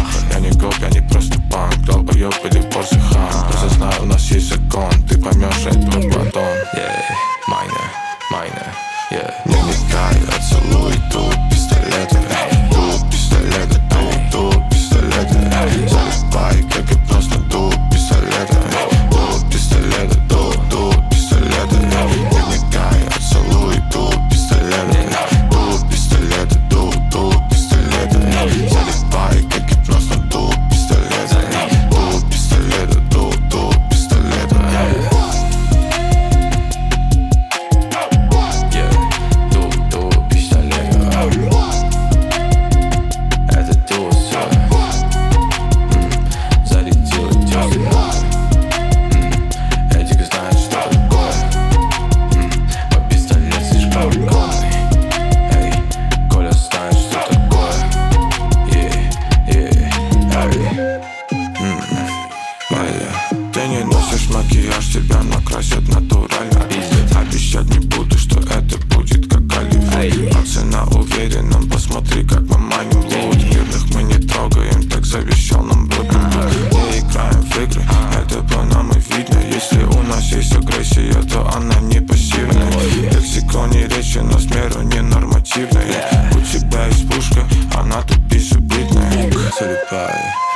Я не гоп, я не просто панк, долбоёб или Порше хан. Просто знаю, у нас есть закон, ты поймешь это потом. Майне, не вникай, а целуй тут пистолеты. Тут пистолеты, тут пистолеты. Залипай, как и просто тут пистолеты. Тут пистолеты, тут пистолеты. Не вникай, а целуй тут пистолеты. Тут пистолеты, тут пистолеты. Залипай, как и просто тут пистолеты. Тут пистолеты, тут пистолеты. Ты не носишь макияж, тебя накрасят натурально. Обещать не буду, что это будет как Голливуд. Пацана уверенным, посмотри, как мы маним лут. Мирных мы не трогаем, так завещал нам Бруклин. Не играем в игры, это по нам и видно. Если у нас есть агрессия, то она не пассивная. Лексикон и речи, но с меру не нормативная. У тебя есть пушка, она тут безубитная. Залипай.